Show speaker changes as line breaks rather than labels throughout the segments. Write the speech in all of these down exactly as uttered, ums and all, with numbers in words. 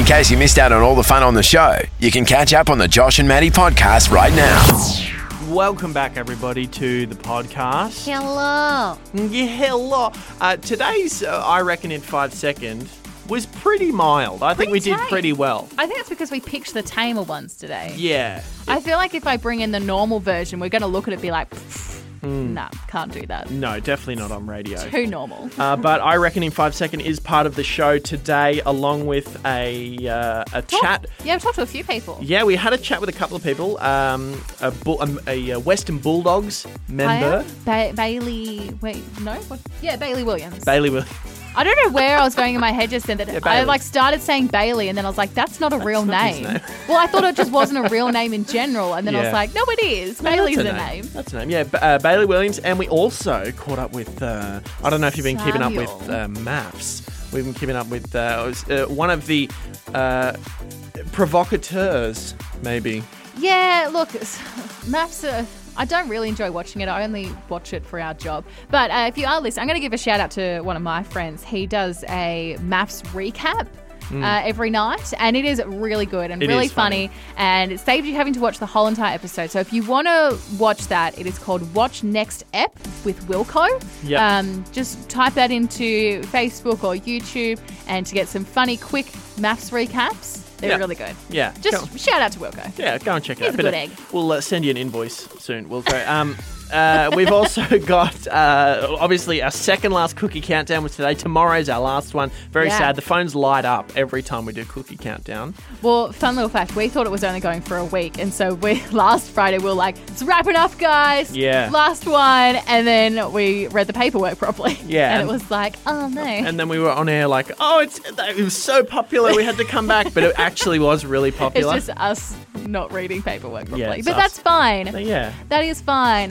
case you missed out on all the fun on the show, you can catch up on the Josh and Maddie podcast right now.
Welcome back, everybody, to the podcast.
Hello.
Yeah, hello. Uh, today's, uh, I reckon, in five seconds was pretty mild. I think
Pretty
we did
tame.
pretty well.
I think it's because we picked the tamer ones today.
Yeah.
I feel like if I bring in the normal version, we're going to look at it and be like, nah, can't do that.
No, definitely not on radio.
Too normal.
Uh, but I reckon in five second is part of the show today, along with a uh, a
Talk-
chat.
Yeah, I've talked to a few people.
Yeah, we had a chat with a couple of people. Um, a, bull, um, a, a Western Bulldogs member,
Ba- Bailey, wait, no? What? Yeah, Bailey Williams.
Bailey Williams.
I don't know where I was going in my head just then. That
Yeah,
I
Bailey.
like started saying Bailey and then I was like, that's not a real
not his
name.
name.
Well, I thought it just wasn't a real name in general. And then I
Yeah.
was like, no, it is.
No,
Bailey's
that's
a name.
That's a name. Yeah, ba- uh, Bailey Williams, and we also caught up with. Uh, I don't know if you've been keeping up with
Samuel.
uh, maths. We've been keeping up with uh, it was, uh, one of the uh, provocateurs, maybe.
Yeah, look, maths. Uh, I don't really enjoy watching it. I only watch it for our job. But uh, if you are listening, I'm going to give a shout out to one of my friends. He does a maths recap. Uh, every night, and it is really good and
It
really
is funny.
funny, and it saves you having to watch the whole entire episode. So if you want to watch that, it is called Watch Next Ep with Wilco.
Yep.
Um, just type that into Facebook or YouTube, and to get some funny, quick maths recaps. They're
Yeah.
really good.
Yeah.
Just
go,
shout out to Wilco.
yeah, go and check it
He's
out.
a
Bit
good
of-
egg.
We'll uh, send you an invoice soon. We'll go. Um, uh, we've also got, uh, obviously, our second last cookie countdown was today. Tomorrow's our last one. Very
Yeah.
sad. The phones light up every time we do cookie countdown.
Well, fun little fact, we thought it was only going for a week. And so we last Friday, we were like, it's wrapping up, guys.
Yeah.
Last one. And then we read the paperwork properly.
Yeah.
And it was like, oh, no.
And then we were on air like, oh, it's it was so popular, we had to come back. But it actually was really
It's
popular.
just us not reading paperwork properly.
it's
But
us.
that's fine.
So, yeah.
That is fine.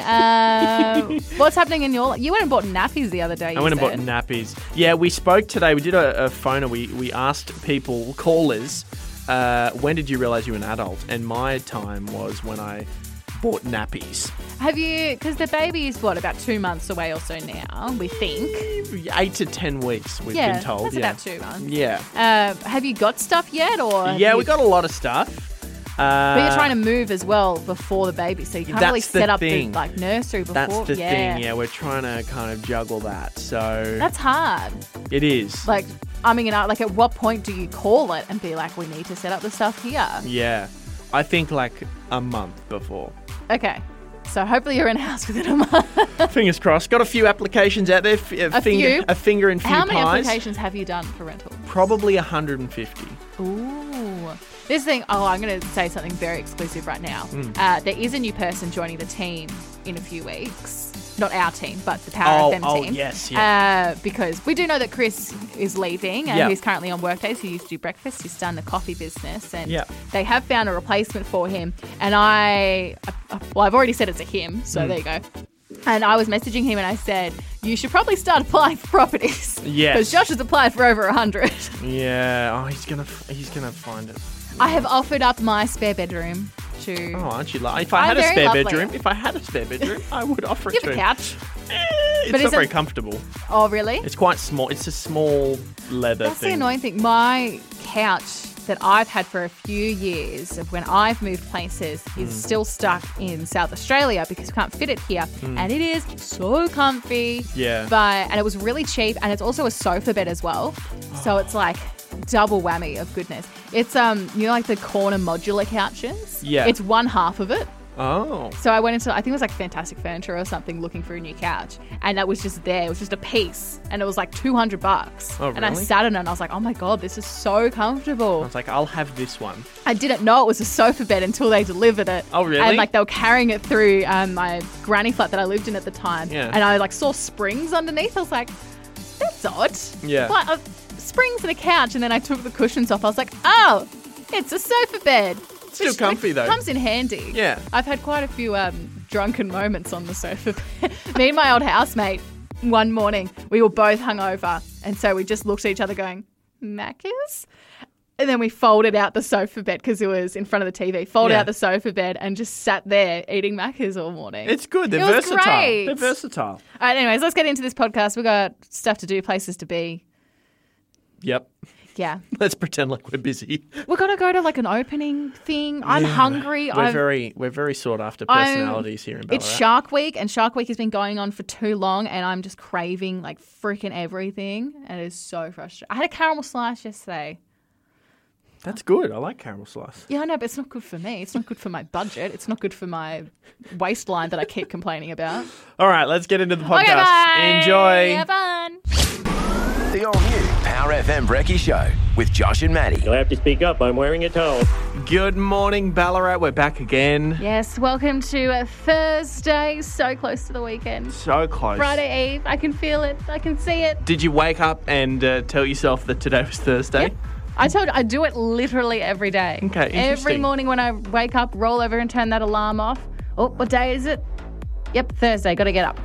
Uh, what's happening in your... You went and bought nappies the other day, you
I went and bought
said.
nappies. Yeah, we spoke today. We did a, a phoner. We, we asked people, callers, uh, when did you realise you were an adult? And my time was when I bought nappies.
Have you... Because the baby is, what, about two months away or so now, we think.
Eight to ten weeks, we've
Yeah,
been told.
that's
yeah.
about two months.
Yeah.
Uh, have you got stuff yet, or have
Yeah,
you-
we got a lot of stuff. Uh,
But you're trying to move as well before the baby, so you can't really
That's the
set up
thing.
the like nursery before.
That's the
yeah.
thing, yeah. We're trying to kind of juggle that. So
That's hard.
it is.
Like, I mean, you know, like, at what point do you call it and be like, we need to set up the stuff here?
Yeah. I think like a month before.
Okay. So hopefully you're in a house within a month.
Fingers crossed. Got a few applications out there. F- a,
A
finger,
few?
A finger and few
How many
pies.
applications have you done for rental?
Probably one hundred fifty.
Ooh. This thing, oh, I'm going to say something very exclusive right now.
Hmm.
Uh, there is a new person joining the team in a few weeks. Not our team, but the Power
Oh,
F M
oh,
team.
yes, yeah.
Uh, because we do know that Chris is leaving and
Yeah.
he's currently on work days. He used to do breakfast. He's done the coffee business and
Yeah.
they have found a replacement for him. And I, I- well, I've already said it's a him, so
Hmm.
there you go. And I was messaging him and I said, you should probably start applying for properties.
Yes.
Because Josh has applied for over a hundred.
Yeah. Oh, he's gonna f- he's gonna find it.
I have offered up my spare bedroom to...
Oh, aren't you? Like, if I
I'm
had a
very
spare
lovely.
bedroom, if I had a spare bedroom, I would offer
You
it
have
to
a
him.
couch.
Eh, it's
But
not
is
very
it-
comfortable.
Oh, really?
It's quite small. It's a small leather
That's
thing.
the annoying thing. My couch that I've had for a few years of when I've moved places is still stuck in South Australia because we can't fit it here. And it is so comfy.
Yeah.
But and it was really cheap and it's also a sofa bed as well. So it's like double whammy of goodness. It's um you know like the corner modular couches?
Yeah.
It's one half of it.
Oh.
So I went into, I think it was like Fantastic Furniture or something, looking for a new couch. And that was just there. It was just a piece. And it was like two hundred bucks.
Oh,
And I
really?
sat in it and I was like, oh my God, this is so
I
comfortable.
was like, I'll have this one.
I didn't know it was a sofa bed until they delivered it.
Oh, really?
And like they were carrying it through um, my granny flat that I lived in at the time.
Yeah.
And I like saw springs underneath. I was like, that's odd.
Yeah.
Like, uh, springs and a couch. And then I took the cushions off. I was like, oh, it's a sofa bed.
Still
Which-
comfy,
which
though.
Comes in handy.
Yeah.
I've had quite a few um, drunken moments on the sofa. Me and my old housemate, one morning, we were both hungover. And so we just looked at each other going, Macca's? And then we folded out the sofa bed because it was in front of the T V. Folded
Yeah.
out the sofa bed and just sat there eating Macca's all morning.
It's good. They're
It was
versatile.
great.
They're versatile.
All right, anyways, let's get into this podcast. We've got stuff to do, places to be.
Yep.
Yeah.
Let's pretend like we're busy.
We've got to go to like an opening thing. I'm
Yeah.
hungry.
We're
I've,
very we're very sought after
I'm-
personalities here in Ballarat.
It's Shark Week, and Shark Week has been going on for too long, and I'm just craving like freaking everything, and it is so frustrating. I had a caramel slice yesterday.
That's good. I like caramel slice.
Yeah, I know, but it's not good for me. It's not good for my budget. It's not good for my waistline that I keep complaining about.
All right, let's get into the podcast.
Okay, bye.
Enjoy.
Have fun.
The all-new Power F M Brekkie Show with Josh and Maddie.
You'll have to speak up. I'm wearing a towel.
Good morning, Ballarat. We're back again.
Yes, welcome to a Thursday. So close to the weekend.
So close.
Friday Eve. I can feel it. I can see it.
Did you wake up and uh, tell yourself that today was Thursday?
Yep. I told I do it literally every day.
Okay,
Every
interesting.
morning when I wake up, roll over and turn that alarm off. Oh, what day is it? Yep, Thursday. Got to get up.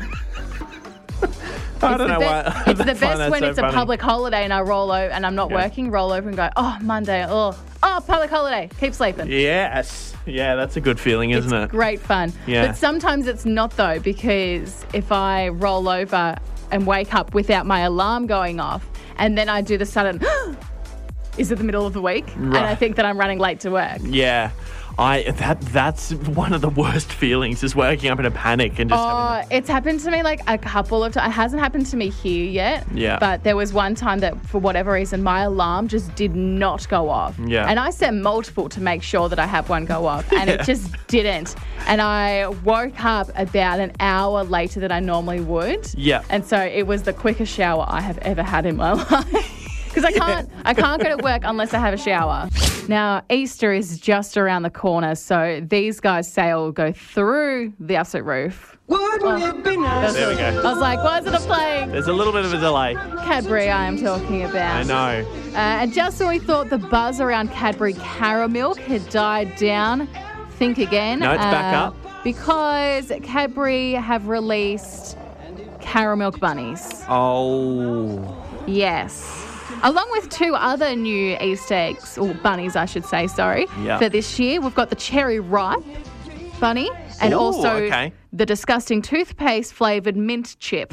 I don't know
the
why.
best, It's the
I find
best
that
when
so
it's a
funny.
public holiday and I roll over and I'm not
Yeah.
working, roll over and go, oh, Monday. Oh, oh, public holiday. Keep sleeping.
Yes. Yeah, that's a good feeling, isn't
It's
it?
great fun.
Yeah.
But sometimes it's not, though, because if I roll over and wake up without my alarm going off and then I do the sudden, is it the middle of the week?
Right.
And I think that I'm running late to work.
Yeah. I that that's one of the worst feelings is waking up in a panic and just
Oh,
having
it's happened to me like a couple of times. It hasn't happened to me here yet.
Yeah.
But there was one time that for whatever reason my alarm just did not go off.
Yeah.
And I set multiple to make sure that I have one go off and
Yeah.
it just didn't. And I woke up about an hour later than I normally would.
Yeah.
And so it was the quickest shower I have ever had in my life. Because I can't, I can't go to work unless I have a shower. Now, Easter is just around the corner, so these guys say I'll go through the upset roof.
Wouldn't it be nice?
There we go.
I was like, why is it a playing?
There's a little bit of a delay.
Cadbury I am talking about.
I know.
Uh, and just when we thought the buzz around Cadbury Caramilk had died down, think again.
No, it's back
Uh,
up.
Because Cadbury have released Caramilk bunnies.
Oh.
Yes. Along with two other new Easter eggs, or bunnies, I should say, sorry,
Yeah.
for this year. We've got the cherry ripe bunny and
Ooh,
also
okay.
the disgusting toothpaste flavoured mint chip.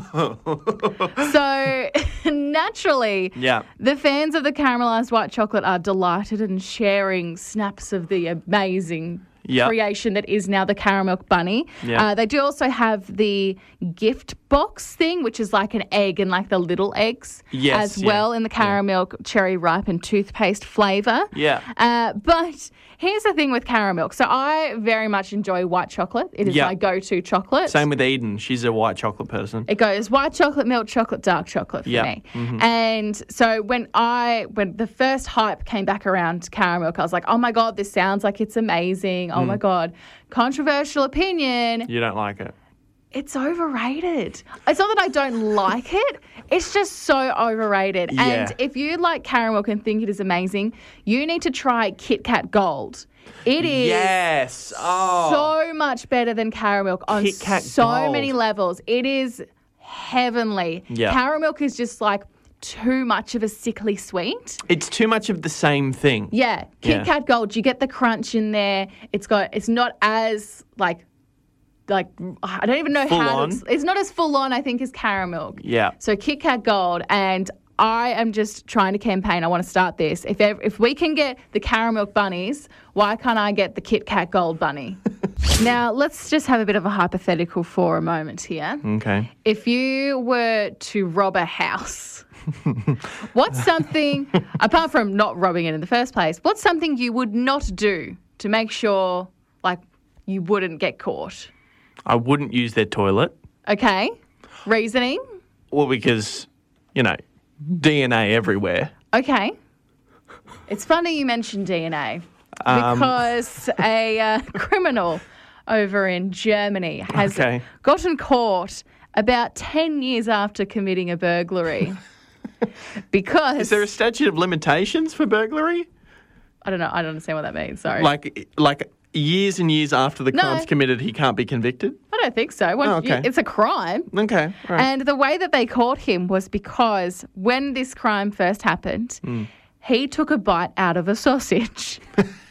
So, naturally,
Yeah.
the fans of the caramelised white chocolate are delighted and sharing snaps of the amazing
Yep.
creation that is now the Caramilk bunny.
Yeah.
Uh, they do also have the gift box thing, which is like an egg and like the little eggs
Yes,
as
yeah,
well in the Caramilk cherry ripe and toothpaste flavour.
Yeah.
Uh, but here's the thing with Caramilk. So I very much enjoy white chocolate. It is
Yeah.
my go-to chocolate.
Same with Eden. She's a white chocolate person.
It goes white chocolate, milk chocolate, dark chocolate for
Yeah.
me.
Mhm.
And so when I when the first hype came back around Caramilk, I was like, oh my God, this sounds like it's amazing. Oh
Mm.
my God. Controversial opinion.
You don't like it.
It's overrated. It's not that I don't like it. It's just so overrated.
Yeah.
And if you like Caramilk and think it is amazing, you need to try Kit Kat Gold. It is
Yes. Oh.
so much better than Caramilk on
Kit Kat
so
Gold.
many levels. It is heavenly.
Yeah.
Caramilk is just like too much of a sickly sweet.
It's too much of the same thing.
Yeah, Kit
Yeah.
Kat Gold. You get the crunch in there. It's got. It's not as like. Like I don't even know
Full
how
on?
to, it's not as full on I think as Caramilk.
Yeah.
So Kit Kat Gold, and I am just trying to campaign. I want to start this. If ev- if we can get the Caramilk bunnies, why can't I get the Kit Kat Gold bunny? Now let's just have a bit of a hypothetical for a moment here.
Okay.
If you were to rob a house, what's something apart from not robbing it in the first place? What's something you would not do to make sure like you wouldn't get caught?
I wouldn't use their toilet.
Okay. Reasoning?
Well, because, you know, D N A everywhere.
Okay. It's funny you mentioned D N A
Um,
because a uh, criminal over in Germany has
Okay.
gotten caught about ten years after committing a burglary. Because
Is there a statute of limitations for burglary?
I don't know. I don't understand what that means. Sorry.
Like, like years and years after the
No.
crime's committed, he can't be convicted?
I don't think so. Once
Oh, okay.
you- it's a crime.
Okay. All right.
And the way that they caught him was because when this crime first happened,
Hmm.
he took a bite out of a sausage.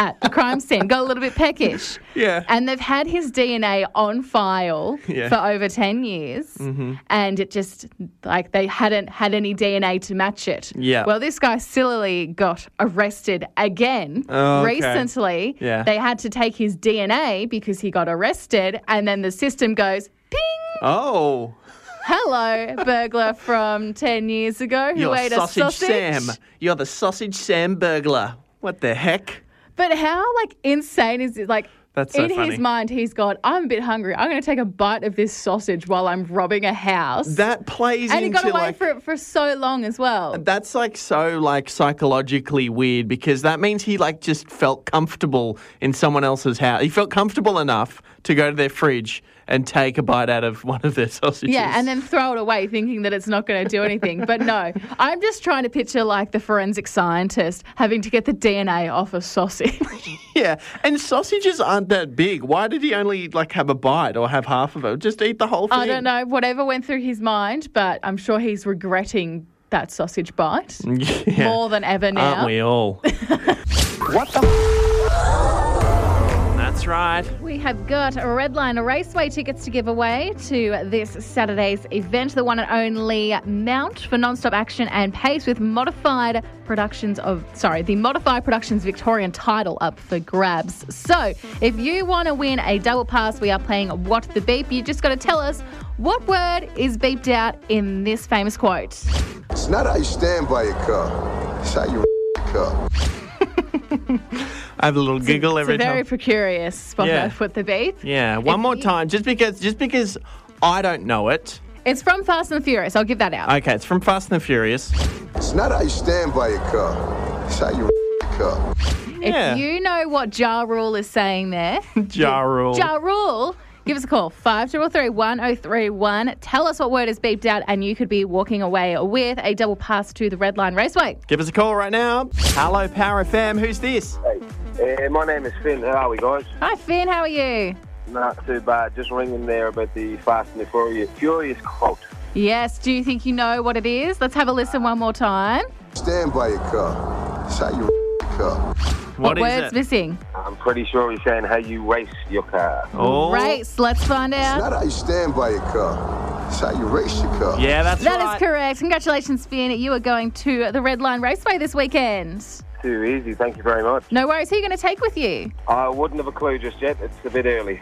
at the crime scene, got a little bit peckish.
Yeah.
And they've had his D N A on file
Yeah.
for over ten years. Mm-hmm. And it just, like, they hadn't had any D N A to match it.
Yeah.
Well, this guy sillily got arrested again
Oh, okay.
recently.
Yeah.
They had to take his D N A because he got arrested. And then the system goes, ping.
Oh.
Hello, burglar from ten years ago who
You're
ate
Sausage
a sausage.
Sam. You're the Sausage Sam burglar. What the heck?
But how, like, insane is it? Like,
That's so
in
funny.
his mind, he's gone, I'm a bit hungry. I'm going to take a bite of this sausage while I'm robbing a house.
That plays
and he
into
got away
like...
for it for so long as well.
That's like so like psychologically weird because that means he like just felt comfortable in someone else's house. He felt comfortable enough to go to their fridge and take a bite out of one of their sausages.
Yeah, and then throw it away thinking that it's not going to do anything. But no, I'm just trying to picture like the forensic scientist having to get the D N A off a sausage.
Yeah, and sausages aren't that big. Why did he only like have a bite or have half of it? Just eat the whole thing.
I don't know, whatever went through his mind, but I'm sure he's regretting that sausage bite
Yeah.
more than ever now.
Aren't we all?
What the?
That's right.
We have got Redline Raceway tickets to give away to this Saturday's event, the one and only Mount for non-stop action and pace with modified productions of, sorry, the Modified Productions Victorian title up for grabs. So if you want to win a double pass, we are playing What the Beep. You just got to tell us what word is beeped out in this famous quote.
It's not how you stand by your car. It's how you car.
I have a little giggle every
It's a very
time.
precarious spot
Yeah.
of What the Beep.
Yeah, one
If
more
you-
time, just because, just because I don't know it.
It's from Fast and the Furious. I'll give that out.
Okay, it's from Fast and the Furious.
It's not how you stand by your car. It's how you car.
Yeah.
If you know what Ja Rule is saying there,
Ja Rule.
Ja Rule, give us a call, five three three, one oh three one. Tell us what word is beeped out and you could be walking away with a double pass to the Redline Raceway.
Give us a call right now. Hello, Power F M. Who's this?
Hey, uh, my name is Finn. How are we, guys?
Hi, Finn. How are you?
Not too bad. Just ringing there about the Fast and the Furious, Furious quote.
Yes. Do you think you know what it is? Let's have a listen one more time.
Stand by your car. It's how you car.
What is
word's
it?
missing?
I'm pretty sure he's saying how you race your car.
Oh.
Race. Let's find
It's
out.
not how you stand by your car. It's how you race your car.
Yeah, that's
That
right.
is correct. Congratulations, Finn. You are going to the Redline Raceway this weekend.
Too easy. Thank you very much.
No worries. Who are you going to take with you?
I wouldn't have a clue just yet. It's a bit early.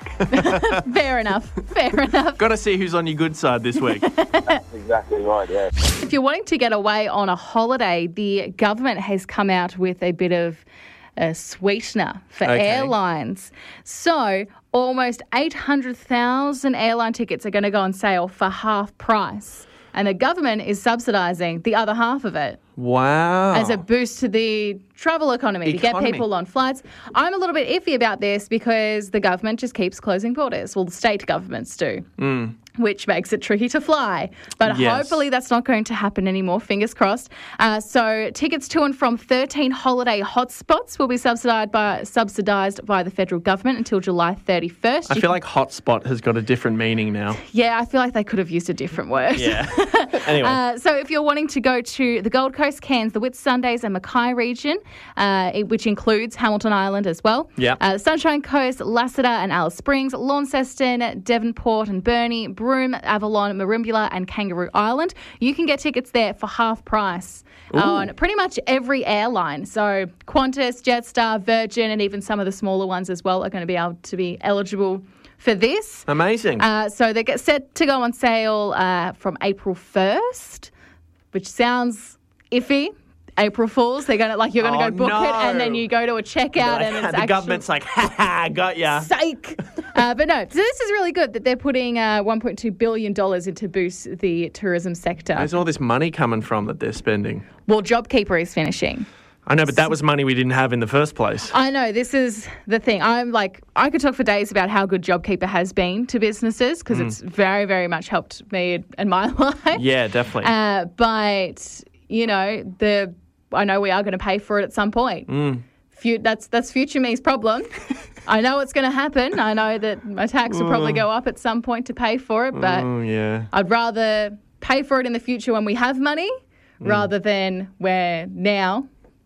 Fair enough. Fair enough.
Got to see who's on your good side this week.
Exactly right, yeah.
If you're wanting to get away on a holiday, the government has come out with a bit of a sweetener for
Okay.
airlines. So almost eight hundred thousand airline tickets are going to go on sale for half price. And the government is subsidising the other half of it
Wow.
as a boost to the travel economy, to get
Economy.
people on flights. I'm a little bit iffy about this because the government just keeps closing borders. Well, the state governments do. Which makes it tricky to fly. But
Yes.
hopefully that's not going to happen anymore, fingers crossed. Uh, so tickets to and from thirteen holiday hotspots will be subsidised by, subsidised by the federal government until July thirty-first.
I
You
feel
can-
like hotspot has got a different meaning now.
Yeah, I feel like they could have used a different word.
Yeah. Anyway.
Uh, so if you're wanting to go to the Gold Coast, Cairns, the Whitsundays and Mackay region, uh, it- which includes Hamilton Island as well,
Yeah.
uh, the Sunshine Coast, Lassiter and Alice Springs, Launceston, Devonport and Burnie, Broome, Avalon, Merimbula and Kangaroo Island, you can get tickets there for half price on pretty much every airline. So Qantas, Jetstar, Virgin and even some of the smaller ones as well are going to be able to be eligible for this.
Amazing.
Uh, so they get set to go on sale uh, from April first, which sounds iffy. April Fools, they're gonna like you're gonna
Oh,
go book
no.
it, and then you go to a checkout, and it's
the
actually
government's like, ha ha, got ya.
Psych. uh, but no, so this is really good that they're putting uh, one point two billion dollars in to boost the tourism sector.
Where's all this money coming from that they're spending?
Well, JobKeeper is finishing.
I know, but that was money we didn't have in the first place.
I know, this is the thing. I'm like, I could talk for days about how good JobKeeper has been to businesses because it's very, very much helped me and my life.
Yeah, definitely.
Uh, but, you know, the I know we are going to pay for it at some point.
Mm.
Fu- that's that's future me's problem. I know it's going to happen. I know that my tax will probably go up at some point to pay for it, but
oh, yeah.
I'd rather pay for it in the future when we have money
Mm.
rather than where now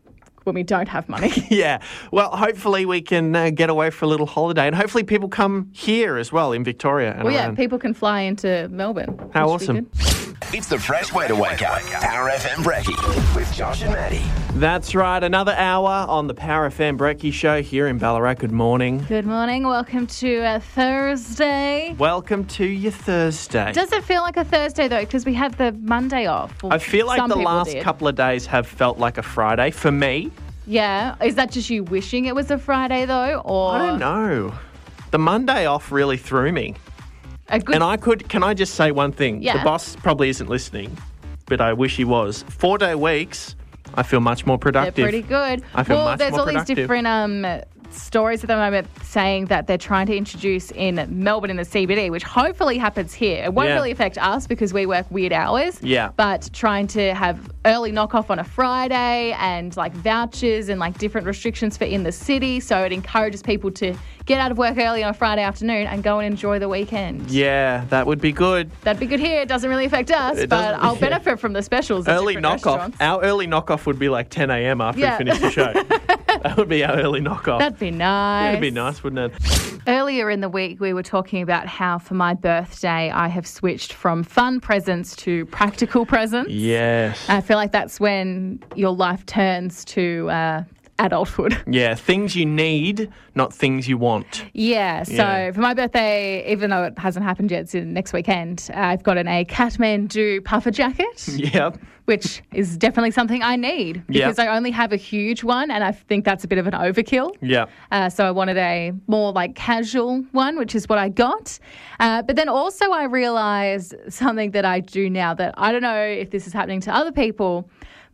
when we don't have money.
Yeah. Well, hopefully we can uh, get away for a little holiday, and hopefully people come here as well in Victoria. And
Well, yeah,
around.
people can fly into Melbourne.
How
which would be
awesome.
good.
It's the fresh way to wake up. Power F M Brekkie with Josh and Maddie.
That's right. Another hour on the Power F M Brekkie Show here in Ballarat. Good morning.
Good morning. Welcome to a Thursday.
Welcome to your Thursday.
Does it feel like a Thursday, though? Because we had the Monday off. Well,
I feel like
some
the
people
last
did.
couple of days have felt like a Friday for me.
Yeah. Is that just you wishing it was a Friday, though? Or
I don't know. The Monday off really threw me.
A good...
And I could, can I just say one thing?
Yeah.
The boss probably isn't listening, but I wish he was. Four day weeks, I feel much more
They're
productive.
pretty good.
I feel
well,
much
there's
more
all
productive.
these different um, stories at the moment saying that they're trying to introduce in Melbourne in the C B D, which hopefully happens here. It won't
Yeah.
really affect us because we work weird hours.
Yeah.
But trying to have early knockoff on a Friday and like vouchers and like different restrictions for in the city. So it encourages people to get out of work early on a Friday afternoon and go and enjoy the weekend.
Yeah, that would be good.
That'd be good here. It doesn't really affect us,
It
but
doesn't-
I'll
yeah.
benefit from the specials. at
Early
different
knockoff.
restaurants.
Our early knockoff would be like ten a.m. after
Yeah.
we finish the show. That would be our early knockoff.
That'd be nice.
That'd be nice, wouldn't it?
Earlier in the week, we were talking about how for my birthday, I have switched from fun presents to practical presents.
Yes.
I feel like that's when your life turns to uh, adulthood.
Yeah, things you need, not things you want.
Yeah, so
Yeah.
for my birthday, even though it hasn't happened yet, it's in next weekend, I've gotten a Kathmandu puffer jacket.
Yep.
Which is definitely something I need
Yeah.
because I only have a huge one and I think that's a bit of an overkill.
Yeah.
Uh, so I wanted a more like casual one, which is what I got. Uh, but then also I realised something that I do now that I don't know if this is happening to other people,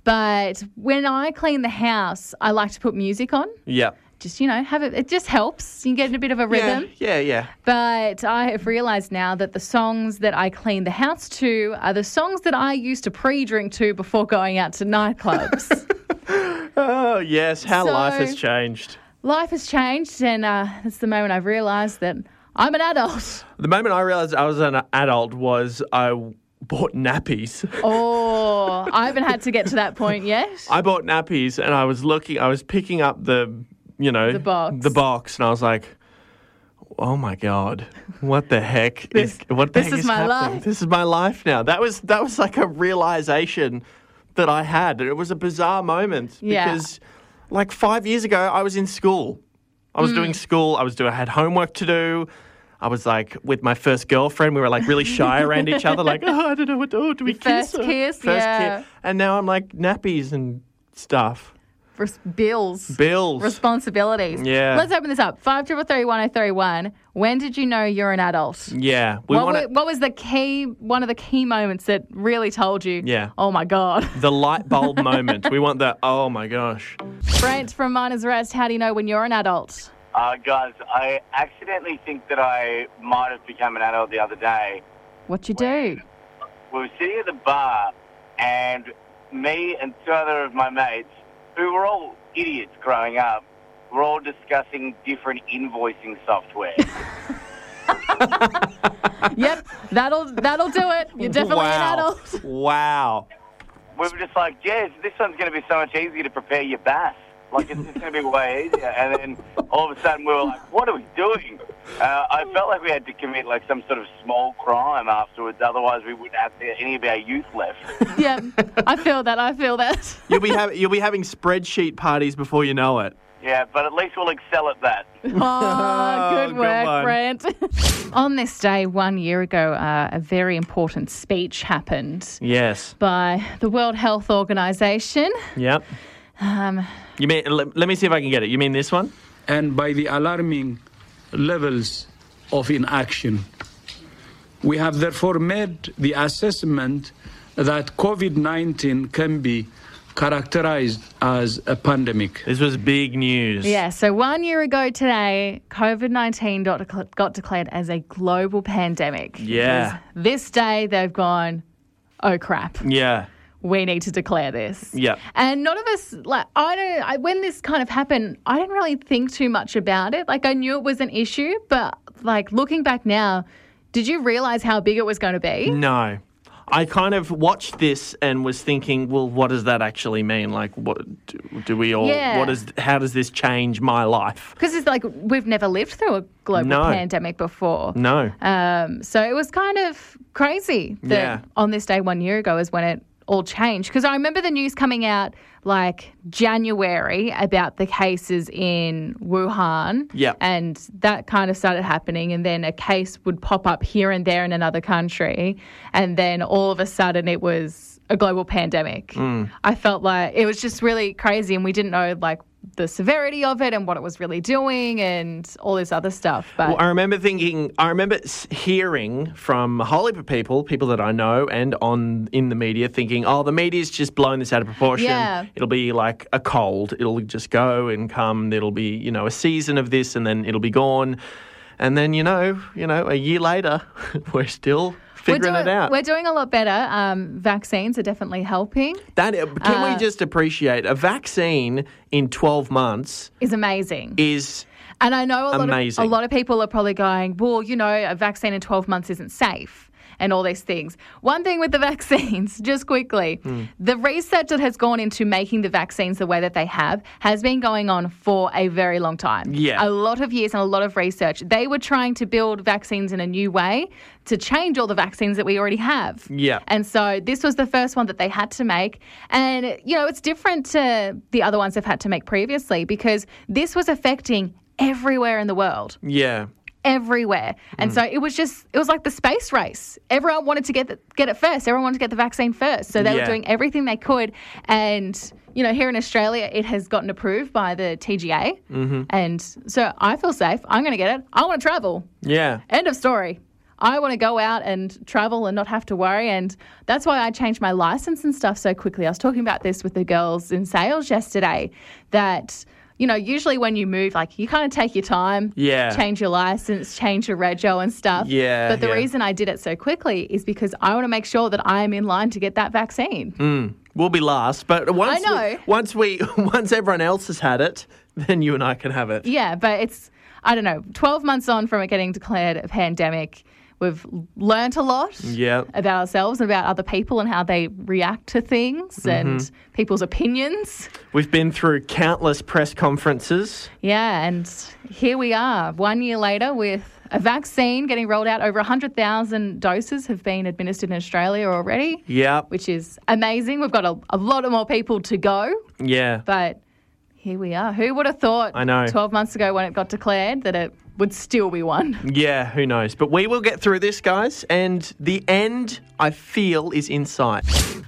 but when I clean the house, I like to put music on.
Yep.
Just, you know, have it. It just helps. You get in a bit of a rhythm.
Yeah, yeah, yeah.
But I have realised now that the songs that I clean the house to are the songs that I used to pre-drink to before going out to nightclubs.
Oh, yes, how
So-
life has changed.
Life has changed, and uh, that's the moment I've realised that I'm an adult.
The moment I realised I was an adult was I bought nappies.
Oh, I haven't had to get to that point yet.
I bought nappies and I was looking, I was picking up the, you know,
The box.
the box, and I was like, oh my God, what the heck
This-
is, what the
this
heck
is
is
my
happening?
life.
This is my life now. That was, that was like a realisation that I had. It was a bizarre moment
Yeah.
because like five years ago, I was in school. I was
Mm.
doing school. I was doing, I had homework to do. I was like with my first girlfriend. We were like really shy around each other. Like, oh, I don't know what to do. Do we kiss?
First
or-
kiss,
First
yeah.
kiss. And now I'm like nappies and stuff.
Res- bills.
Bills.
Responsibilities.
Yeah.
Let's open this up. five triple three one oh three one. When did you know you're an adult?
Yeah. We
what,
want
wa- what was the key, one of the key moments that really told you,
Yeah.
oh my God.
the light bulb moment. We want the, oh my gosh.
Brent from Miners Rest, how do you know when you're an adult?
Uh, guys, I accidentally think that I might have become an adult the other day.
What you do?
We were sitting at the bar, and me and two other of my mates, who were all idiots growing up, were all discussing different invoicing software.
Yep, that'll that'll do it. You're definitely an
wow.
adult.
Wow.
We were just like, yes, this one's going to be so much easier to prepare your bath. Like, it's just going to be way easier. And then all of a sudden we were like, what are we doing? Uh, I felt like we had to commit like some sort of small crime afterwards. Otherwise we wouldn't have any of our youth left.
Yeah, I feel that. I feel that.
You'll be, ha- you'll be having spreadsheet parties before you know it.
Yeah, but at least we'll excel at that.
Oh, good
good
work,
one.
Brent. On this day one year ago, uh, a very important speech happened
Yes.
by the World Health Organization.
Yep.
Um,
You mean, let, let me see if I can get it. You mean this one?
And by the alarming levels of inaction. We have therefore made the assessment that COVID nineteen can be characterized as a pandemic.
This was big news.
yeah, so one year ago today, COVID nineteen got, dec- got declared as a global pandemic.
Yeah.
Because this day they've gone, oh crap.
Yeah.
We need to declare this.
Yeah.
And none of us, like, I don't, I, when this kind of happened, I didn't really think too much about it. Like, I knew it was an issue, but, like, looking back now, did you realise how big it was going to be?
No. I kind of watched this and was thinking, well, what does that actually mean? Like, what do, do we all?
Yeah.
What is? How does this change my life?
Because it's like we've never lived through a global
No.
pandemic before.
No.
Um, so it was kind of crazy that
Yeah.
on this day one year ago is when it all changed. Because I remember the news coming out like January about the cases in Wuhan.
Yep.
And that kind of started happening. And then a case would pop up here and there in another country. And then all of a sudden it was a global pandemic.
Mm.
I felt like it was just really crazy and we didn't know like the severity of it and what it was really doing and all this other stuff. But
Well, I remember thinking, I remember s- hearing from a whole heap of people, people that I know and on in the media thinking, oh, the media's just blown this out of proportion.
Yeah.
It'll be like a cold. It'll just go and come. It'll be, you know, a season of this and then it'll be gone. And then, you know, you know, a year later, we're still figuring
we're doing,
it out.
We're doing a lot better. Um, vaccines are definitely helping.
That, can
Uh,
we just appreciate a vaccine in twelve months
Is amazing.
is
And I know a lot, of,
amazing.
a lot of people are probably going, well, you know, a vaccine in twelve months isn't safe and all these things. One thing with the vaccines, just quickly,
Hmm.
the research that has gone into making the vaccines the way that they have has been going on for a very long time.
Yeah.
A lot of years and a lot of research. They were trying to build vaccines in a new way to change all the vaccines that we already have.
Yeah.
And so this was the first one that they had to make. And, you know, it's different to the other ones they've had to make previously because this was affecting everywhere in the world.
yeah.
Everywhere. And so it was just, it was like the space race. Everyone wanted to get the, get it first. Everyone wanted to get the vaccine first. So they
Yeah.
were doing everything they could. And, you know, here in Australia, it has gotten approved by the T G A. Mm-hmm. And so I feel safe. I'm going to get it. I want to travel.
Yeah.
End of story. I want to go out and travel and not have to worry. And that's why I changed my license and stuff so quickly. I was talking about this with the girls in sales yesterday that, you know, usually when you move, like you kind of take your time,
Yeah.
change your license, change your rego and stuff.
Yeah,
But the
yeah.
reason I did it so quickly is because I want to make sure that I am in line to get that vaccine.
We'll be last, but once
I know.
We, once we once everyone else has had it, then you and I can have it.
Yeah, but it's, I don't know, twelve months on from it getting declared a pandemic, we've learnt a lot
Yeah.
about ourselves and about other people and how they react to things
Mm-hmm.
and people's opinions.
We've been through countless press conferences.
Yeah, and here we are, one year later with a vaccine getting rolled out. Over one hundred thousand doses have been administered in Australia already,
Yeah.
which is amazing. We've got a, a lot of more people to go,
Yeah.
but here we are. Who would have thought
I know.
twelve months ago when it got declared that it would still be one?
Yeah, who knows? But we will get through this, guys, and the end, I feel, is in sight.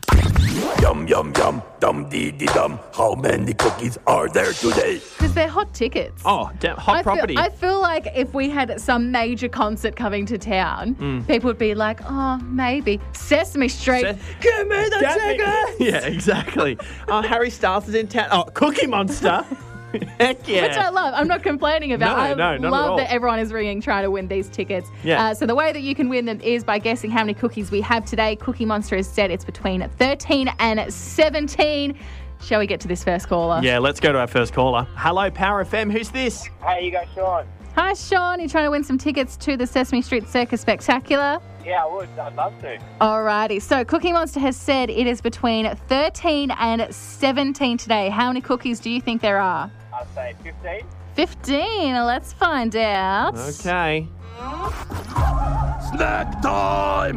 Yum, yum, yum, dum dee dee dum. How many cookies are there today?
Because they're hot tickets.
Oh, damn, hot
I
property.
Feel, I feel like if we had some major concert coming to town,
Mm.
people would be like, oh, maybe. Sesame Street.
Se-
Give me the
Get me-
tickets!
Yeah, exactly. Oh, Harry Styles is in town. Oh, Cookie Monster. Heck yeah.
Which I love. I'm not complaining about.
No,
I
no, not at
love
all.
that everyone is ringing trying to win these tickets.
Yeah.
Uh, so the way that you can win them is by guessing how many cookies we have today. Cookie Monster has said it's between thirteen and seventeen. Shall we get to this first caller?
Yeah, let's go to our first caller. Hello, Power F M. Who's this?
Hey, you go, Sean.
Hi, Sean. You're trying to win some tickets to the Sesame Street Circus Spectacular.
Yeah, I would. I'd love to.
Alrighty, so Cookie Monster has said it is between thirteen and seventeen today. How many cookies do you think there are?
I'd say fifteen.
fifteen. Let's find out.
Okay.
Snack time!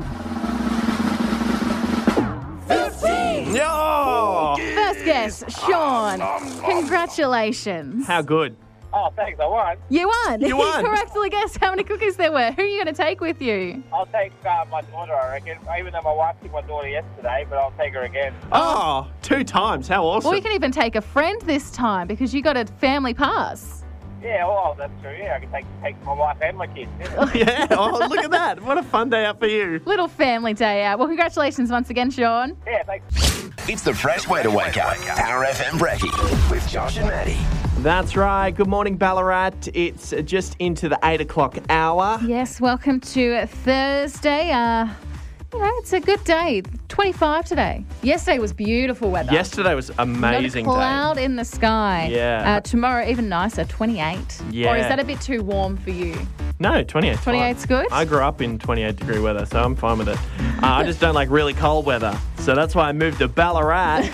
fifteen!
Yo!
First guess, Sean. Congratulations.
How good.
Oh, thanks. I won.
You won.
You won.
correctly guessed how many cookies there were. Who are you going to take with you?
I'll take uh, my daughter, I reckon. Even though my wife took my daughter yesterday, but I'll take her again.
Oh, two times. How awesome.
Well, you can even take a friend this time because you got a family pass.
Yeah, well, that's true. Yeah, I can take take my wife and my kids. Yeah.
Yeah. Oh, look at that. What a fun day out for you.
Little family day out. Well, congratulations once again, Sean.
yeah, thanks.
It's the fresh way to wake up. Power F M Brekkie with Josh and Maddie.
That's right. Good morning, Ballarat. It's just into the eight o'clock hour.
Yes, welcome to Thursday. Uh, you know, it's a good day. twenty-five today. Yesterday was beautiful weather.
Yesterday was amazing
Not a
day.
cloud in the sky.
Yeah.
Uh, tomorrow, even nicer, twenty-eight.
Yeah.
Or is that a bit too warm for you?
No, twenty-eight.
twenty-eight's good?
I grew up in twenty-eight degree weather, so I'm fine with it. Uh, I just don't like really cold weather, so that's why I moved to Ballarat.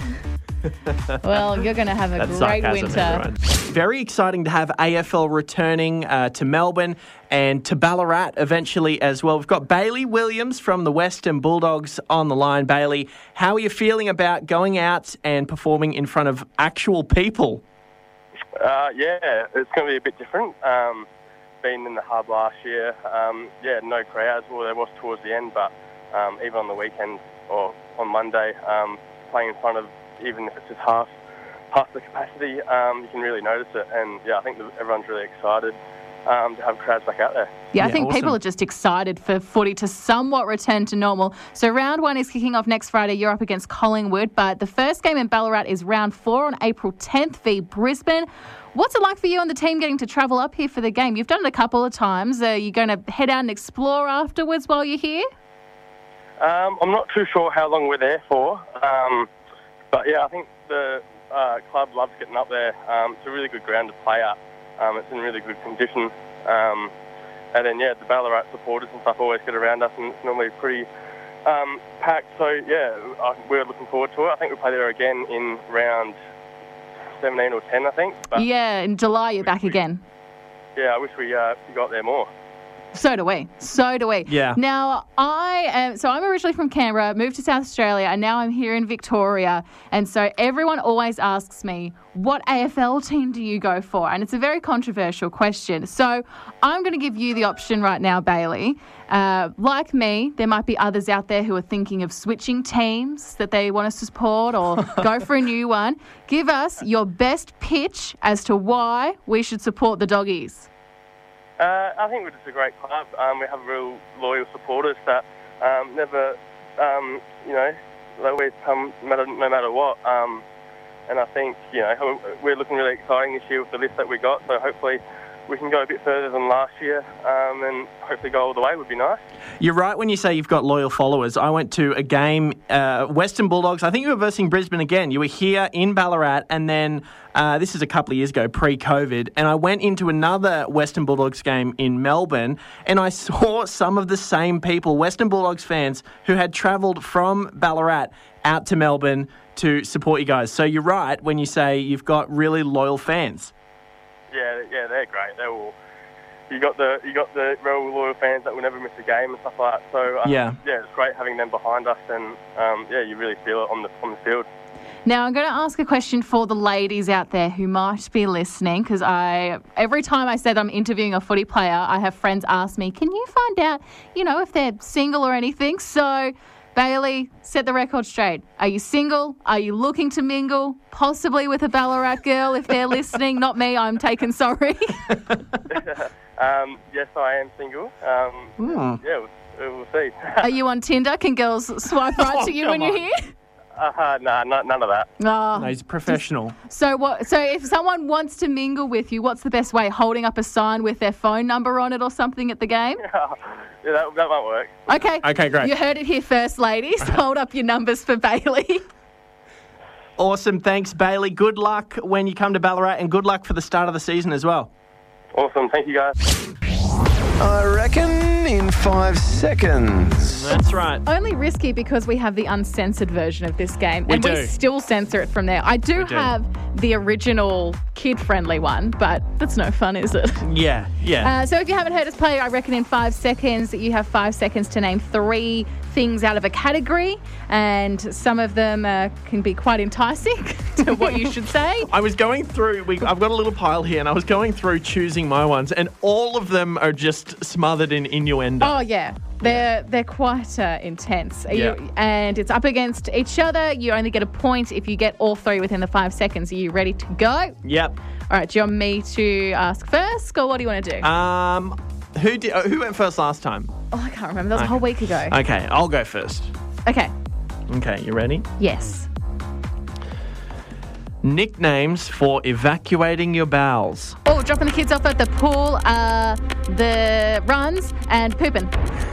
Well, you're going to have a
That's
great
sarcasm,
winter.
everyone. Very exciting to have A F L returning uh, to Melbourne and to Ballarat eventually as well. We've got Bailey Williams from the Western Bulldogs on the line. Bailey, how are you feeling about going out and performing in front of actual people?
Uh, yeah, it's going to be a bit different. Um, being in the hub last year, um, yeah, no crowds. Well, there was towards the end, but um, even on the weekend or on Monday, um, playing in front of, even if it's just half half the capacity, um, you can really notice it. And yeah, I think that everyone's really excited um, to have crowds back out there.
Yeah, I
Yeah,
think
awesome.
people are just excited for footy to somewhat return to normal. So round one is kicking off next Friday. You're up against Collingwood, but the first game in Ballarat is round four on April tenth v Brisbane. What's it like for you and the team getting to travel up here for the game? You've done it a couple of times. Are you going to head out and explore afterwards while you're here?
Um, I'm not too sure how long we're there for, um, but yeah, I think the uh, club loves getting up there. Um, it's a really good ground to play at. Um, it's in really good condition. Um, and then, yeah, the Ballarat supporters and stuff always get around us, and it's normally pretty um, packed. So, yeah, I, we're looking forward to it. I think we'll play there again in round seventeen or ten, I think. But,
Yeah, in July you're back again.
yeah, I wish we, uh, we got there more.
So do we. So do we.
Yeah.
Now, I am, so I'm originally from Canberra, moved to South Australia, and now I'm here in Victoria. And so everyone always asks me, what A F L team do you go for? And it's a very controversial question. So I'm going to give you the option right now, Bailey. Uh, like me, there might be others out there who are thinking of switching teams that they want us to support or go for a new one. Give us your best pitch as to why we should support the Doggies.
Uh, I think we're just a great club. Um, we have real loyal supporters that um, never, um, you know, they always come no matter, no matter what. Um, and I think, you know, we're looking really exciting this year with the list that we got. So hopefully we can go a bit further than last year um, and hopefully go all the way would be nice.
You're right when you say you've got loyal followers. I went to a game, uh, Western Bulldogs. I think you were versing Brisbane again. You were here in Ballarat, and then uh, this is a couple of years ago, pre-COVID, and I went into another Western Bulldogs game in Melbourne, and I saw some of the same people, Western Bulldogs fans, who had travelled from Ballarat out to Melbourne to support you guys. So you're right when you say you've got really loyal fans.
Yeah, yeah, they're great. They're all. You got the you got the real loyal fans that will never miss a game and stuff like that. So um,
Yeah.
yeah, it's great having them behind us, and um, yeah, you really feel it on the on the field.
Now, I'm going to ask a question for the ladies out there who might be listening, because I, every time I said I'm interviewing a footy player, I have friends ask me, can you find out, you know, if they're single or anything? So, Bailey, set the record straight. Are you single? Are you looking to mingle? Possibly with a Ballarat girl if they're listening. Not me, I'm taken sorry.
um, yes, I am single. Um,
Hmm.
Yeah, we'll, we'll see.
Are you on Tinder? Can girls swipe right
Oh,
to you
come
when you're
on.
here?
Uh, nah, no, none of that.
Oh.
No, he's a professional.
So what? So if someone wants to mingle with you, what's the best way? Holding up a sign with their phone number on it or something at the game?
yeah, that, that won't work.
Okay.
Okay, great.
You heard it here first, ladies. Hold up your numbers for Bailey.
Awesome. Thanks, Bailey. Good luck when you come to Ballarat, and good luck for the start of the season as well.
Awesome, thank you guys.
I reckon in five seconds.
That's right.
Only risky because we have the uncensored version of this game.
We
and
do.
we still censor it from there. I do,
We do.
have the original kid-friendly one, but that's no fun, is it?
Yeah, yeah.
Uh, so if you haven't heard us play, I reckon in five seconds, you have five seconds to name three things out of a category, and some of them uh, can be quite enticing to what you should say.
I was going through, we, I've got a little pile here, and I was going through choosing my ones, and all of them are just smothered in innuendo.
Oh, yeah. They're they're quite uh, intense. Are
Yeah.
you, and it's up against each other. You only get a point if you get all three within the five seconds. Are you ready to go?
Yep.
All right, do you want me to ask first, or what do you want to do?
Um, who did? uh, Who went first last time?
oh, I can't remember. That was a
okay.
whole week ago.
Okay, I'll go first.
Okay.
Okay, you ready?
Yes.
Nicknames for evacuating your bowels.
Oh, dropping the kids off at the pool, uh, the runs, and pooping.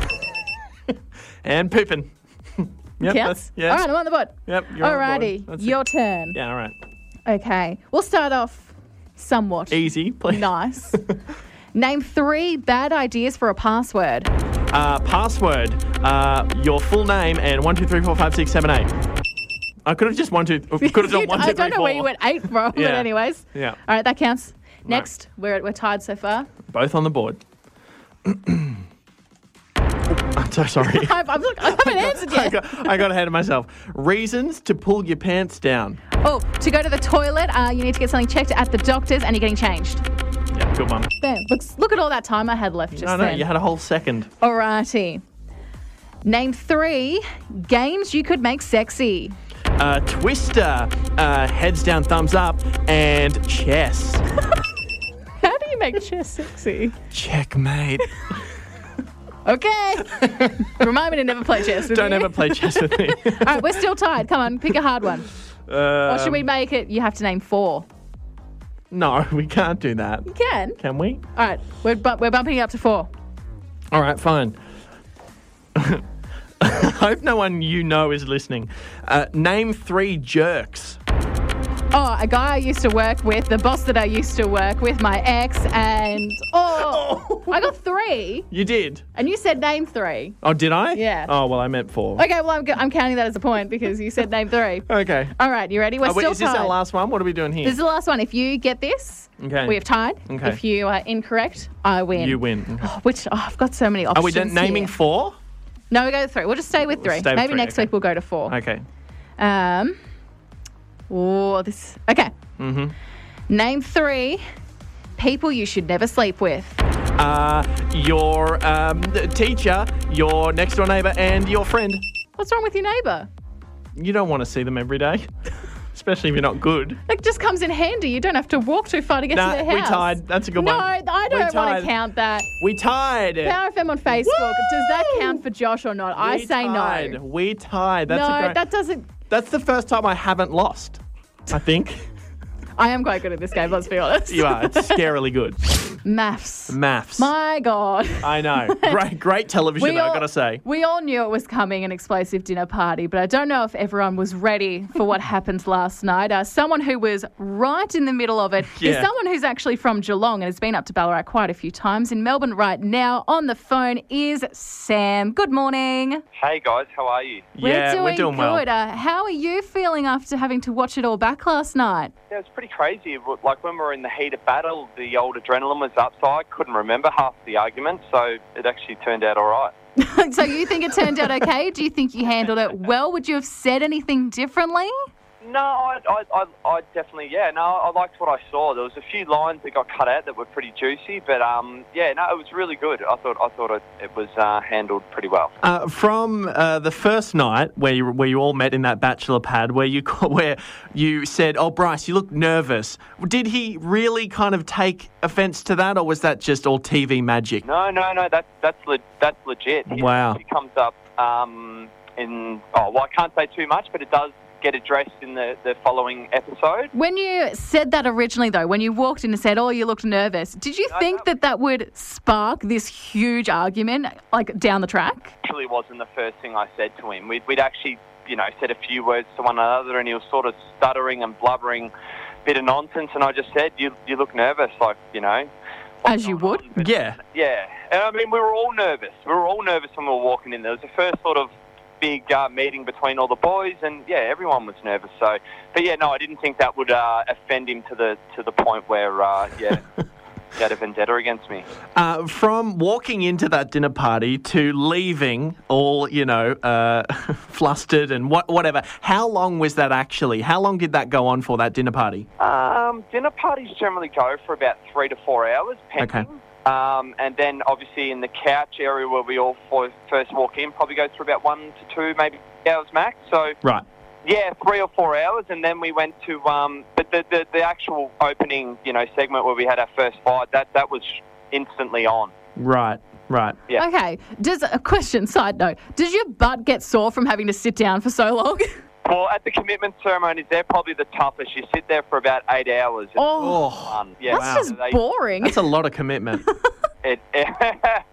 And pooping. Yep,
Counts?
that's- yes.
All right, I'm on the board.
Yep, you're on board.
Alrighty,
That's
your
it.
turn.
Yeah, all right.
Okay, we'll start off somewhat
Easy, please.
nice. Name three bad ideas for a password.
Uh, password, uh, your full name and one, two, three, four, five, six, seven, eight. I could have just one, two, could have done one, two,
I
three,
don't know
four.
where you went eight from,
Yeah.
but anyways.
Yeah.
All right, that counts. Next, we're we're tied so far.
Both on the board. I'm so sorry.
I've, I'm look, I haven't answered
I
yet.
got, I got ahead of myself. Reasons to pull your pants down.
Oh, to go to the toilet, uh, you need to get something checked at the doctor's and you're getting changed.
Yeah, good one.
There. Looks, look at all that time I had left just
No, no,
then.
you had a whole second.
Alrighty. Name three games you could make sexy.
Uh, Twister, uh, heads down, thumbs up, and chess.
How do you make chess sexy?
Checkmate.
Okay. Remind me to never play chess with
Don't
you.
ever play chess with me.
All right, we're still tied. Come on, pick a hard one.
Um,
Or should we make it, you have to name four?
No, we can't do that.
You can.
Can we?
All right, we're, bu- we're bumping it up to four.
All right, fine. I hope no one you know is listening. Uh, name three jerks.
Oh, a guy I used to work with, the boss that I used to work with, my ex, and oh, I got three,
You did?
and you said name three.
Oh, did I?
Yeah.
Oh, well, I meant four.
Okay, well, I'm, go- I'm counting that as a point because you said name three.
Okay.
All right, you ready? We're
Oh, wait,
still
is this
tied.
our last one? What are we doing here?
This is the last one. If you get this,
Okay.
we have tied.
Okay.
If you are incorrect, I win.
You win. Okay.
Oh, which, oh, I've got so many options
Are we done naming
here.
four?
No, we go to three. We'll just stay with three.
stay with
Maybe
three,
next
okay.
week we'll go to four.
Okay.
Um. Oh, this. Okay.
Mm-hmm.
Name three people you should never sleep with.
Uh, your um, teacher, your next door neighbour, and your friend.
What's wrong with your neighbour?
You don't want to see them every day, especially if you're not good.
It just comes in handy. You don't have to walk too far to get
Nah,
to their house.
we tied. That's a good
no,
one.
I
We
don't want
tied.
to count that.
We tied.
Power F M on Facebook. Does that count for Josh or not? I
We
say
tied.
no.
We tied. That's
no,
a great.
that doesn't.
That's the first time I haven't lost. I think
I am quite good at this game, let's be honest.
you are. It's scarily good.
Maths.
Maths.
My God.
I know. Great, great television.
We
though,
all-
I gotta say.
We all knew it was coming, an explosive dinner party, but I don't know if everyone was ready for what happened last night. Uh, someone who was right in the middle of it is
Yeah.
someone who's actually from Geelong and has been up to Ballarat quite a few times. In Melbourne right now, on the phone is Sam. Good morning.
Hey guys, how are you?
Yeah,
we're doing,
we're doing well.
good. Uh, how are you feeling after having to watch it all back last night?
Yeah, it's pretty crazy. Like when we were in the heat of battle, the old adrenaline was up, so I couldn't remember half the argument, so it actually turned out all right.
So you think it turned out okay? Do you think you handled it well? Would you have said anything differently?
No, I, I, I, I definitely, yeah, no, I liked what I saw. There was a few lines that got cut out that were pretty juicy, but um, yeah, no, it was really good. I thought, I thought it, it was uh, handled pretty well.
Uh, from uh, the first night where you where you all met in that bachelor pad, where you where you said, "Oh, Bryce, you look nervous." Did he really kind of take offence to that, or was that just all T V magic?
No, no, no, that's that's le- that's legit. It,
Wow.
It comes up um, in. Oh, well, I can't say too much, but it does get addressed in the, the following episode.
When you said that originally, though, when you walked in and said, oh, you looked nervous, did you
No,
think
no.
that that would spark this huge argument, like, down the track?
Actually wasn't the first thing I said to him. We'd, we'd actually, you know, said a few words to one another, and he was sort of stuttering and blubbering, bit of nonsense, and I just said, you you look nervous, like, you know.
As you would.
on? But,
Yeah.
yeah. And I mean, we were all nervous. We were all nervous when we were walking in. There was the first sort of big uh, meeting between all the boys, and yeah, everyone was nervous. So, but yeah, no, I didn't think that would uh, offend him to the to the point where, uh, yeah, he had a vendetta against me.
Uh, from walking into that dinner party to leaving all, you know, uh, flustered and what, whatever, how long was that actually? How long did that go on for, that dinner party?
Um, dinner parties generally go for about three to four hours, pending.
Okay.
Um, and then obviously in the couch area where we all f- first walk in, probably go through about one to two, maybe hours max. So
Right.
yeah, three or four hours, and then we went to um, but the, the the actual opening, you know, segment where we had our first fight. That that was instantly on.
Right. Right.
Yeah.
Okay. Does a question, side note, does your butt get sore from having to sit down for so long?
Well, at the commitment ceremonies, they're probably the toughest. You sit there for about eight hours. It's
Oh,
fun. Yeah,
that's
so
just
they-
boring.
That's a lot of commitment.
It, it,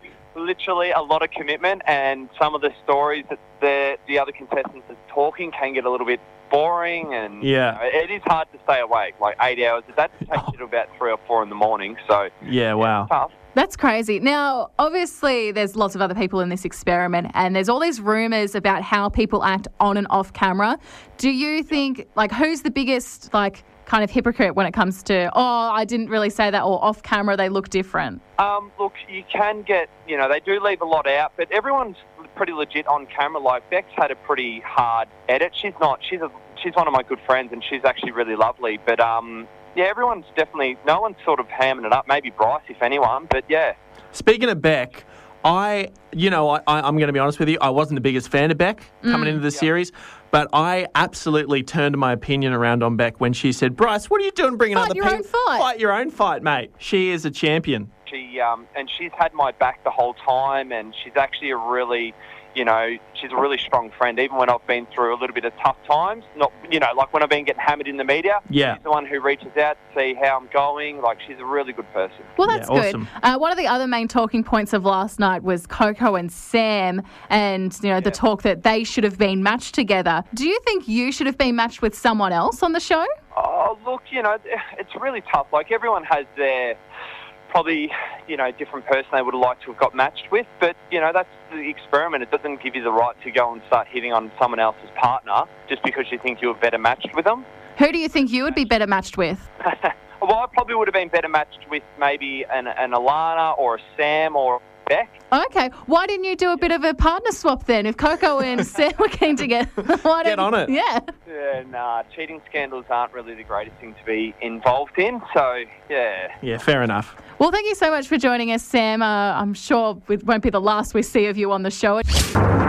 literally a lot of commitment, and some of the stories that the the other contestants are talking can get a little bit boring, and
Yeah.
you know, it is hard to stay awake, like eight hours. That takes you to about three or four in the morning, so
Yeah, wow.
tough.
That's crazy. Now, obviously, there's lots of other people in this experiment, and there's all these rumours about how people act on and off camera. Do you think, like, who's the biggest, like, kind of hypocrite when it comes to, oh, I didn't really say that, or off camera they look different?
Um, look, you can get, you know, they do leave a lot out, but everyone's pretty legit on camera. Like, Beck's had a pretty hard edit. She's not, she's a, she's one of my good friends, and she's actually really lovely, but, um... yeah, everyone's definitely, no one's sort of hamming it up. Maybe Bryce, if anyone, but yeah.
Speaking of Beck, I, you know, I, I, I'm going to be honest with you, I wasn't the biggest fan of Beck coming into the series, but I absolutely turned my opinion around on Beck when she said, Bryce, what are you doing bringing
Fight
other
your
people?
own fight.
Fight your own fight, mate. She is a champion.
She, um, and she's had my back the whole time, and she's actually a really, you know, she's a really strong friend, even when I've been through a little bit of tough times. Not, you know, like when I've been getting hammered in the media.
Yeah.
She's the one who reaches out to see how I'm going. Like, she's a really good person.
Well, that's
Yeah,
good.
awesome.
Uh, one of the other main talking points of last night was Coco and Sam, and you know the talk that they should have been matched together. Do you think you should have been matched with someone else on the show?
Oh, look, you know, it's really tough. Like, everyone has their probably, you know, different person they would have liked to have got matched with, but, you know, that's the experiment. It doesn't give you the right to go and start hitting on someone else's partner just because you think you were better matched with them.
Who do you think you would be better matched with?
Well, I probably would have been better matched with maybe an, an Alana or a Sam or a Beck.
Okay, why didn't you do a bit of a partner swap then? If Coco and Sam were keen together, why
Get
don't
on it.
Yeah.
Yeah, nah, cheating scandals aren't really the greatest thing to be involved in, so, yeah.
Yeah, fair enough.
Well, thank you so much for joining us, Sam. Uh, I'm sure it won't be the last we see of you on the show.
What's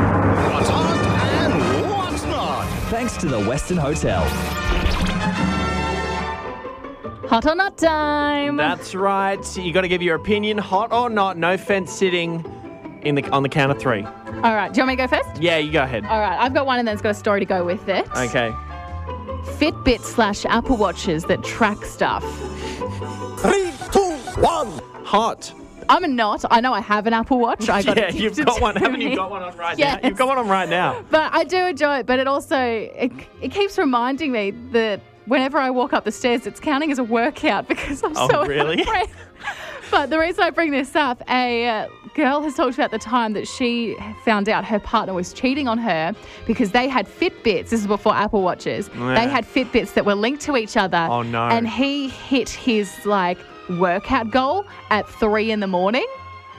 on and what's not? Thanks to the Western Hotel.
Hot or not time.
That's right. You got to give your opinion, hot or not. No fence sitting in the on the count of three.
All right, do you want me to go first?
Yeah, you go ahead.
All right, I've got one and then it's got a story to go with it.
Okay.
Fitbit slash Apple Watches that track stuff.
Three, two, one.
Hot.
I'm a not. I know I have an Apple Watch. I got
Yeah,
it
you've
gifted
got one.
to
Haven't
me.
you got one on right
Yes.
now? You've got one on right now.
But I do enjoy it. But it also, it, it keeps reminding me that whenever I walk up the stairs, it's counting as a workout because I'm
Oh,
so
really?
afraid. But the reason I bring this up, a uh, girl has talked about the time that she found out her partner was cheating on her because they had Fitbits. This is before Apple Watches.
Yeah.
They had Fitbits that were linked to each other.
Oh, no.
And he hit his, like, workout goal at three in the morning.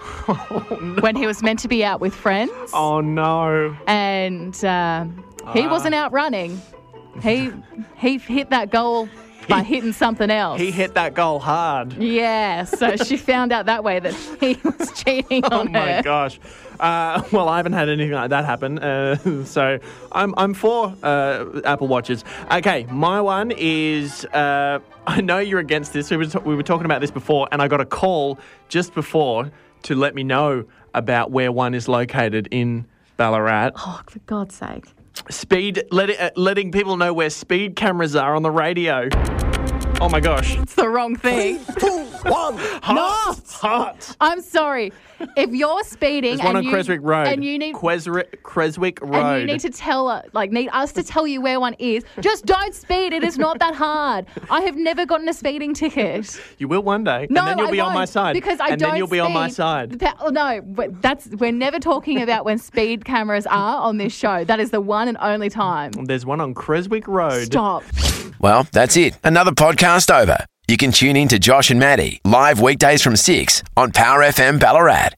Oh, no.
When he was meant to be out with friends.
Oh, no.
And um, he
Ah.
wasn't out running. He he hit that goal by hitting something else.
He hit that goal hard.
Yeah, so she found out that way that he was cheating
Oh,
on
my
her.
gosh. Uh, well, I haven't had anything like that happen, uh, so I'm I'm for uh, Apple Watches. Okay, my one is, uh, I know you're against this. We were, t- we were talking about this before, and I got a call just before to let me know about where one is located in Ballarat.
Oh, for God's sake.
Speed, let it, uh, letting people know where speed cameras are on the radio. Oh my gosh.
It's the wrong thing.
Two, one.
Hot. Hot.
I'm sorry. If you're speeding
There's one
and
on
you,
Creswick Road.
and you need
Creswick, Creswick Road.
and you need to tell uh, like need us to tell you where one is, just don't speed. It is not that hard. I have never gotten a speeding ticket.
You will one day,
No,
and then you'll
I
be on my
won't,
side.
because I
and
don't
then you'll be on my
speed.
side.
That- oh, no, but that's we're never talking about when speed cameras are on this show. That is the one and only time.
There's one on Creswick Road.
Stop.
Well, that's it. Another podcast over. You can tune in to Josh and Maddie live weekdays from six on Power F M Ballarat.